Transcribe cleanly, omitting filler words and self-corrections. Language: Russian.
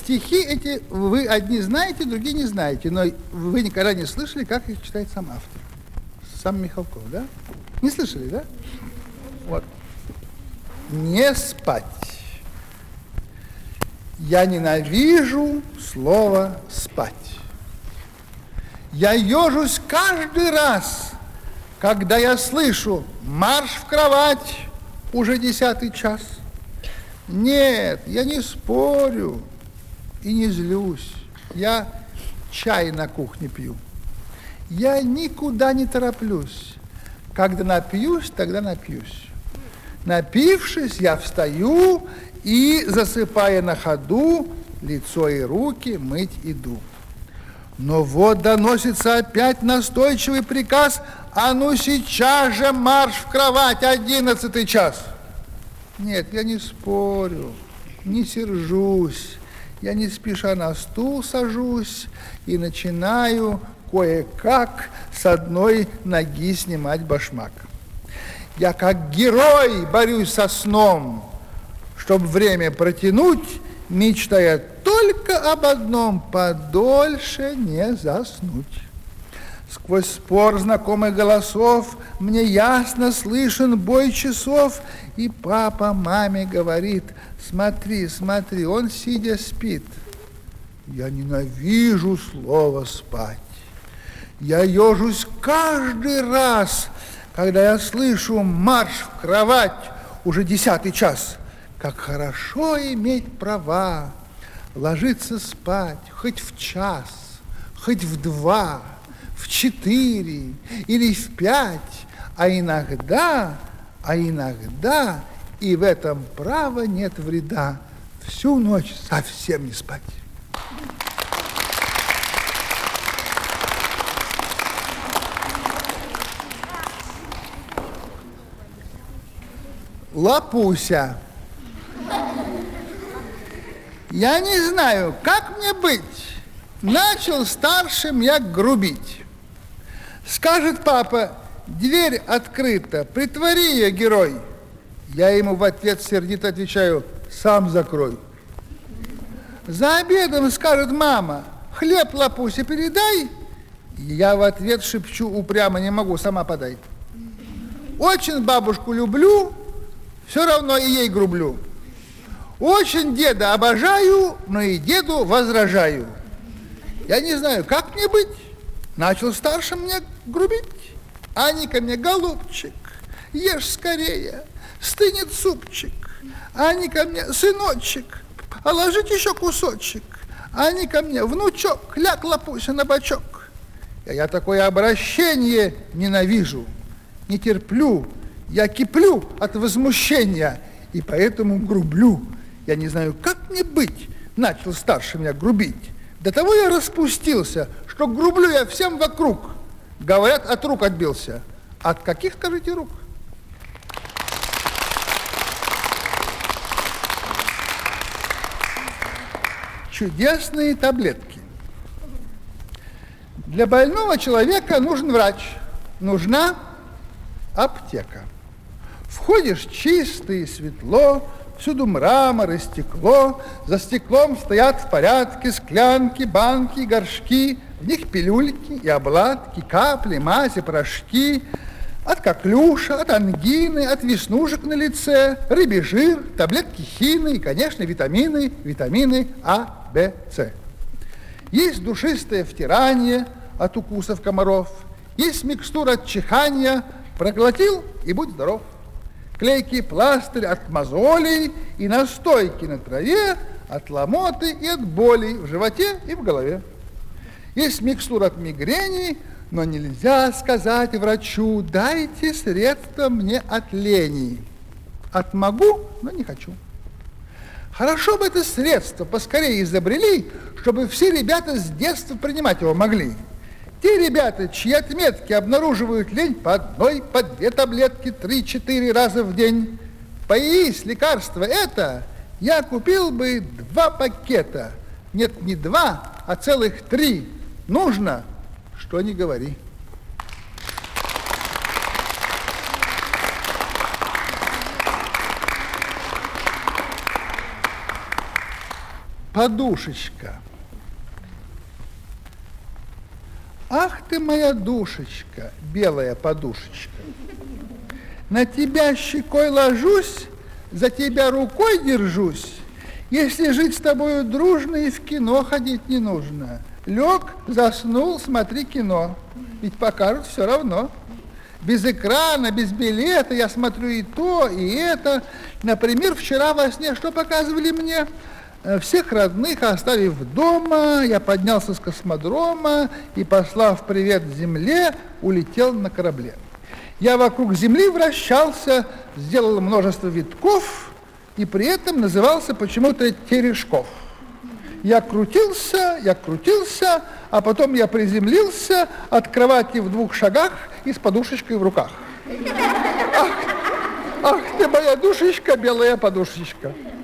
стихи эти вы одни знаете, другие не знаете, но вы никогда не слышали, как их читает сам автор, сам Михалков, да? Не слышали, да? Вот. Не спать. Я ненавижу слово «спать». Я ежусь каждый раз, когда я слышу «марш в кровать», уже 10-й час. Нет, я не спорю и не злюсь. Я чай на кухне пью. Я никуда не тороплюсь. Когда напьюсь, тогда напьюсь. Напившись, я встаю и, засыпая на ходу, лицо и руки мыть иду. Но вот доносится опять настойчивый приказ: а ну сейчас же марш в кровать, 11-й час. Нет, я не спорю, не сержусь. Я не спеша на стул сажусь и начинаю кое-как с одной ноги снимать башмак. Я как герой борюсь со сном, чтобы время протянуть, мечтая только об одном — подольше не заснуть. Сквозь спор знакомых голосов мне ясно слышен бой часов, и папа маме говорит: смотри, смотри, он сидя спит. Я ненавижу слово «спать». Я ежусь каждый раз, когда я слышу марш в кровать, уже 10-й час. Как хорошо иметь права, ложиться спать хоть в час, хоть в 2, в 4 или в 5, а иногда, и в этом права нет вреда, всю ночь совсем не спать. Лапуся. Я не знаю, как мне быть. Начал старшим я грубить. Скажет папа: дверь открыта, притвори ее, герой. Я ему в ответ сердито отвечаю: сам закрой. За обедом скажет мама: хлеб Лапусе передай. Я в ответ шепчу упрямо: не могу, сама подай. Очень бабушку люблю, все равно и ей грублю. Очень деда обожаю, но и деду возражаю. Я не знаю, как мне быть. Начал старшим мне грубить. Они ко мне: голубчик, ешь скорее, стынет супчик. Они ко мне: сыночек, положить еще кусочек. Они ко мне: внучок, ляг Лапуся на бочок. Я такое обращение ненавижу, не терплю. Я киплю от возмущения и поэтому грублю. Я не знаю, как мне быть. Начал старший меня грубить. До того я распустился, что грублю я всем вокруг. Говорят, от рук отбился. От каких, скажите, рук? Чудесные таблетки. Для больного человека нужен врач, нужна аптека. Входишь чисто и светло, всюду мрамор и стекло, за стеклом стоят в порядке склянки, банки, горшки, в них пилюльки и обладки, капли, мази, порошки, от коклюша, от ангины, от веснушек на лице, рыбий жир, таблетки хины и, конечно, витамины А, В, С. Есть душистое втирание от укусов комаров, есть микстура от чихания, проглотил и будь здоров. Клейкий пластырь от мозолей и настойки на траве от ломоты и от болей в животе и в голове. Есть микстура от мигрени, но нельзя сказать врачу: дайте средства мне от лени. От могу, но не хочу. Хорошо бы это средство поскорее изобрели, чтобы все ребята с детства принимать его могли. Те ребята, чьи отметки обнаруживают лень по 1, по 2 таблетки 3-4 раза в день, появись лекарство это, я купил бы 2 пакета. Нет, не 2, а целых 3. Нужно, что ни говори. Подушечка. Ах ты моя душечка, белая подушечка. На тебя щекой ложусь, за тебя рукой держусь. Если жить с тобою дружно, и в кино ходить не нужно. Лег, заснул, смотри кино, ведь покажут все равно. Без экрана, без билета я смотрю и то, и это. Например, вчера во сне что показывали мне? Всех родных оставив дома, я поднялся с космодрома и, послав привет Земле, улетел на корабле. Я вокруг Земли вращался, сделал множество витков и при этом назывался почему-то Терешков. Я крутился, а потом я приземлился от кровати в 2 шагах и с подушечкой в руках. Ах ты моя душечка, белая подушечка.